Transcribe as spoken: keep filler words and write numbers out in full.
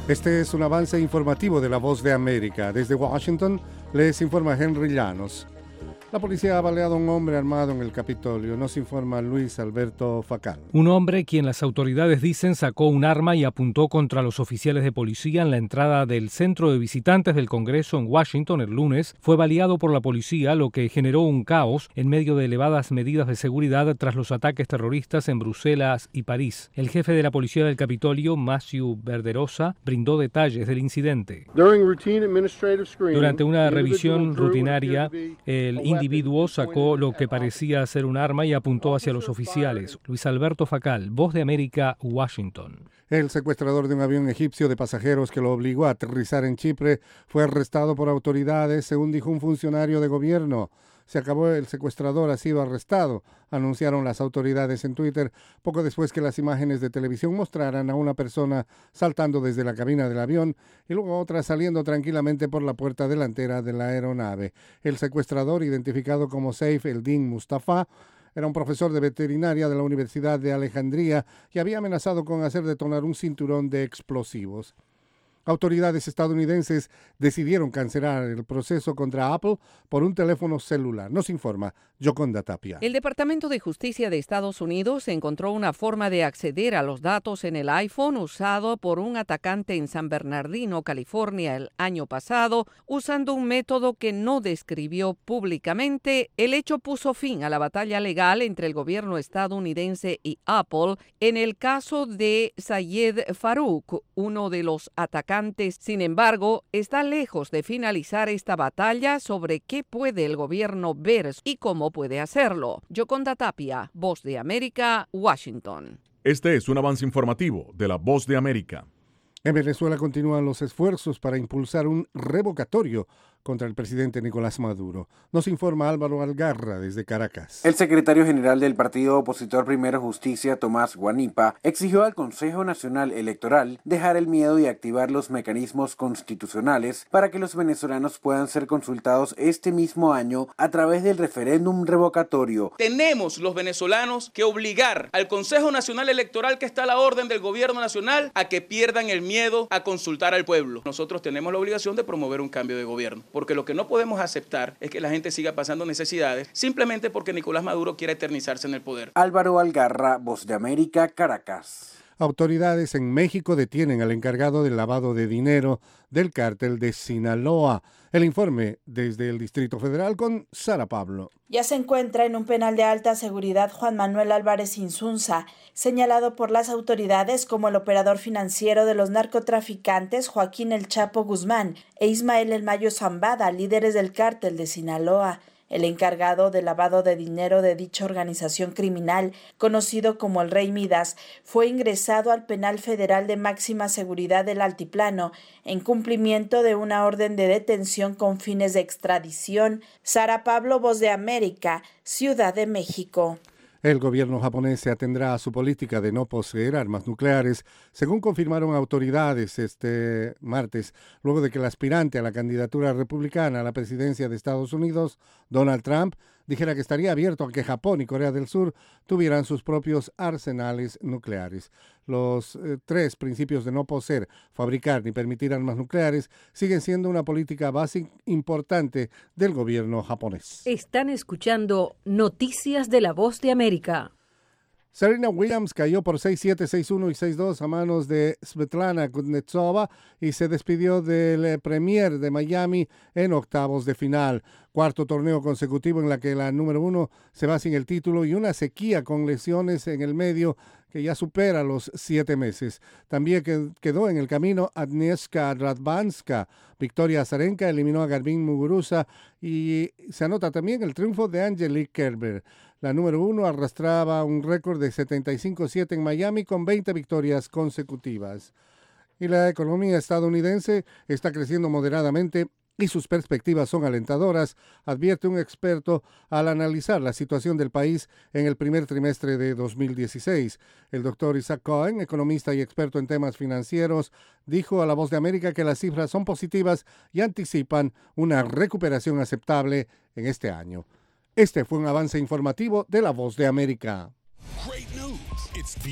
Este es un avance informativo de La Voz de América. Desde Washington les informa Henry Llanos. La policía ha baleado a un hombre armado en el Capitolio, nos informa Luis Alberto Facal. Un hombre, quien las autoridades dicen sacó un arma y apuntó contra los oficiales de policía en la entrada del centro de visitantes del Congreso en Washington el lunes, fue baleado por la policía, lo que generó un caos en medio de elevadas medidas de seguridad tras los ataques terroristas en Bruselas y París. El jefe de la policía del Capitolio, Matthew Verderosa, brindó detalles del incidente. Durante una revisión rutinaria, el individuo sacó lo que parecía ser un arma y apuntó hacia los oficiales. Luis Alberto Facal, Voz de América, Washington. El secuestrador de un avión egipcio de pasajeros que lo obligó a aterrizar en Chipre fue arrestado por autoridades, según dijo un funcionario de gobierno. Se acabó, el secuestrador ha sido arrestado, anunciaron las autoridades en Twitter, poco después que las imágenes de televisión mostraran a una persona saltando desde la cabina del avión y luego a otra saliendo tranquilamente por la puerta delantera de la aeronave. El secuestrador, identificado como Saif el-Din Mustafa, era un profesor de veterinaria de la Universidad de Alejandría y había amenazado con hacer detonar un cinturón de explosivos. Autoridades estadounidenses decidieron cancelar el proceso contra Apple por un teléfono celular. Nos informa Yoconda Tapia. El Departamento de Justicia de Estados Unidos encontró una forma de acceder a los datos en el iPhone usado por un atacante en San Bernardino, California, el año pasado, usando un método que no describió públicamente. El hecho puso fin a la batalla legal entre el gobierno estadounidense y Apple en el caso de Sayed Farouk, uno de los atacantes. Sin embargo, está lejos de finalizar esta batalla sobre qué puede el gobierno ver y cómo puede hacerlo. Yoconda Tapia, Voz de América, Washington. Este es un avance informativo de La Voz de América. En Venezuela continúan los esfuerzos para impulsar un revocatorio contra el presidente Nicolás Maduro. Nos informa Álvaro Algarra desde Caracas. El secretario general del partido opositor Primero Justicia, Tomás Guanipa, exigió al Consejo Nacional Electoral dejar el miedo y activar los mecanismos constitucionales para que los venezolanos puedan ser consultados este mismo año a través del referéndum revocatorio. Tenemos los venezolanos que obligar al Consejo Nacional Electoral, que está a la orden del gobierno nacional, a que pierdan el miedo a consultar al pueblo. Nosotros tenemos la obligación de promover un cambio de gobierno, porque lo que no podemos aceptar es que la gente siga pasando necesidades simplemente porque Nicolás Maduro quiere eternizarse en el poder. Álvaro Algarra, Voz de América, Caracas. Autoridades en México detienen al encargado del lavado de dinero del cártel de Sinaloa. El informe desde el Distrito Federal con Sara Pablo. Ya se encuentra en un penal de alta seguridad Juan Manuel Álvarez Insunza, señalado por las autoridades como el operador financiero de los narcotraficantes Joaquín El Chapo Guzmán e Ismael El Mayo Zambada, líderes del cártel de Sinaloa. El encargado del lavado de dinero de dicha organización criminal, conocido como el Rey Midas, fue ingresado al penal federal de máxima seguridad del Altiplano en cumplimiento de una orden de detención con fines de extradición. Sara Pablo, Voz de América, Ciudad de México. El gobierno japonés se atendrá a su política de no poseer armas nucleares, según confirmaron autoridades este martes, luego de que el aspirante a la candidatura republicana a la presidencia de Estados Unidos, Donald Trump, dijera que estaría abierto a que Japón y Corea del Sur tuvieran sus propios arsenales nucleares. Los eh, tres principios de no poseer, fabricar ni permitir armas nucleares siguen siendo una política básica importante del gobierno japonés. Están escuchando Noticias de La Voz de América. Serena Williams cayó por seis siete, seis uno y seis dos a manos de Svetlana Kuznetsova y se despidió del Premier de Miami en octavos de final. Cuarto torneo consecutivo en la que la número uno se va sin el título y una sequía con lesiones en el medio que ya supera los siete meses. También quedó en el camino Agnieszka Radwanska. Victoria Azarenka eliminó a Garbiñe Muguruza y se anota también el triunfo de Angelique Kerber. La número uno arrastraba un récord de setenta y cinco siete en Miami con veinte victorias consecutivas. Y la economía estadounidense está creciendo moderadamente y sus perspectivas son alentadoras, advierte un experto al analizar la situación del país en el primer trimestre de dos mil dieciséis. El doctor Isaac Cohen, economista y experto en temas financieros, dijo a La Voz de América que las cifras son positivas y anticipan una recuperación aceptable en este año. Este fue un avance informativo de La Voz de América.